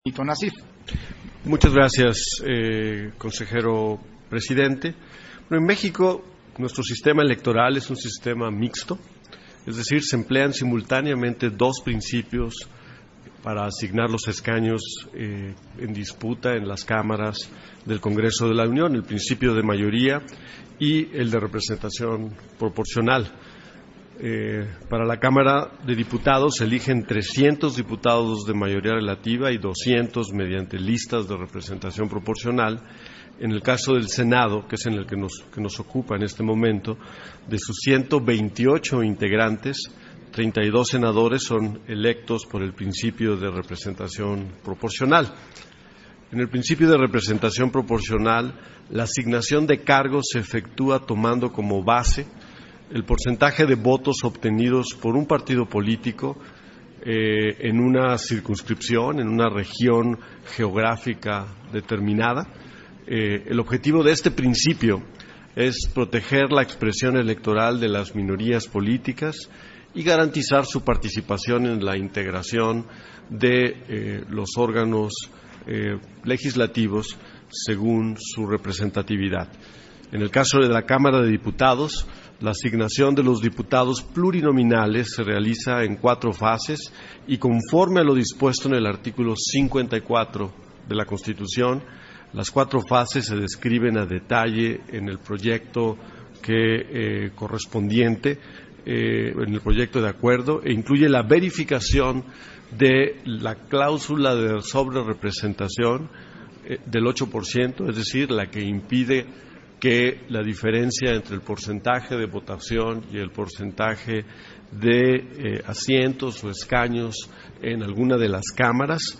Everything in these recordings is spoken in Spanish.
Nasif. Muchas gracias, consejero presidente. Bueno, en México, nuestro sistema electoral es un sistema mixto, es decir, se emplean simultáneamente dos principios para asignar los escaños en disputa en las cámaras del Congreso de la Unión, el principio de mayoría y el de representación proporcional. Para la Cámara de Diputados se eligen 300 diputados de mayoría relativa y 200 mediante listas de representación proporcional. En el caso del Senado, que es en el que nos ocupa en este momento, de sus 128 integrantes, 32 senadores son electos por el principio de representación proporcional. En el principio de representación proporcional, la asignación de cargos se efectúa tomando como base el porcentaje de votos obtenidos por un partido político en una circunscripción, en una región geográfica determinada. El objetivo de este principio es proteger la expresión electoral de las minorías políticas y garantizar su participación en la integración de los órganos legislativos según su representatividad. En el caso de la Cámara de Diputados, la asignación de los diputados plurinominales se realiza en 4 fases y conforme a lo dispuesto en el artículo 54 de la Constitución, las 4 fases se describen a detalle en el proyecto correspondiente, en el proyecto de acuerdo, e incluye la verificación de la cláusula de sobrerepresentación del 8%, es decir, la que impide que la diferencia entre el porcentaje de votación y el porcentaje de asientos o escaños en alguna de las cámaras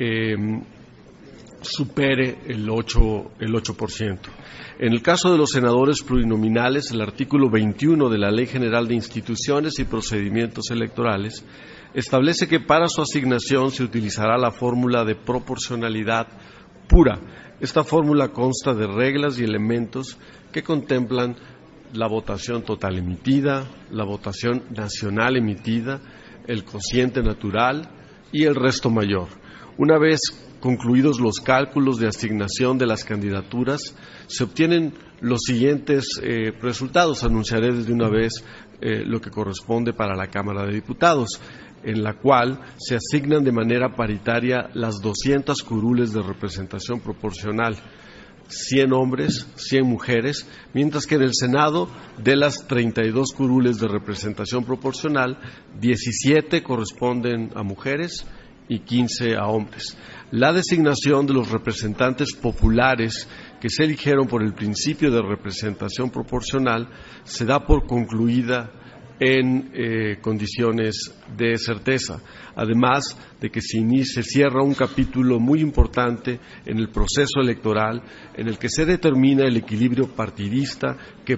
supere el 8%. En el caso de los senadores plurinominales, el artículo 21 de la Ley General de Instituciones y Procedimientos Electorales establece que para su asignación se utilizará la fórmula de proporcionalidad pura. Esta fórmula consta de reglas y elementos que contemplan la votación total emitida, la votación nacional emitida, el cociente natural y el resto mayor. Una vez concluidos los cálculos de asignación de las candidaturas, se obtienen los siguientes resultados. Anunciaré desde una vez lo que corresponde para la Cámara de Diputados, en la cual se asignan de manera paritaria las 200 curules de representación proporcional, 100 hombres, 100 mujeres, mientras que en el Senado, de las 32 curules de representación proporcional, 17 corresponden a mujeres y 15 a hombres. La designación de los representantes populares que se eligieron por el principio de representación proporcional se da por concluida en condiciones de certeza, además de que se cierra un capítulo muy importante en el proceso electoral en el que se determina el equilibrio partidista que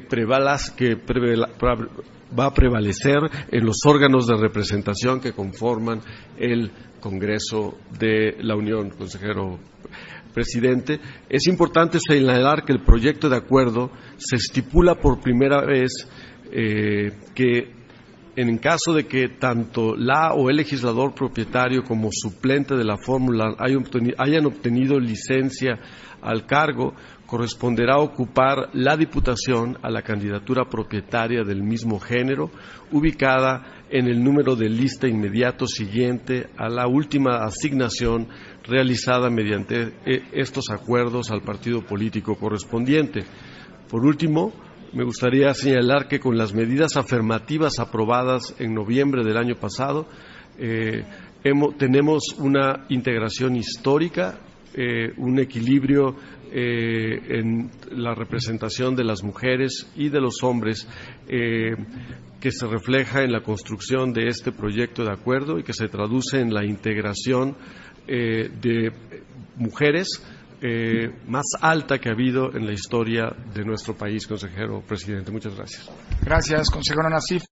va a prevalecer en los órganos de representación que conforman el Congreso de la Unión. Consejero presidente, es importante señalar que el proyecto de acuerdo se estipula por primera vez que en caso de que tanto la o el legislador propietario como suplente de la fórmula hayan obtenido licencia al cargo, corresponderá ocupar la diputación a la candidatura propietaria del mismo género, ubicada en el número de lista inmediato siguiente a la última asignación realizada mediante estos acuerdos al partido político correspondiente. Por último, me gustaría señalar que con las medidas afirmativas aprobadas en noviembre del año pasado, tenemos una integración histórica, un equilibrio en la representación de las mujeres y de los hombres que se refleja en la construcción de este proyecto de acuerdo y que se traduce en la integración de mujeres más alta que ha habido en la historia de nuestro país, consejero presidente. Muchas gracias. Gracias, consejero Nasif.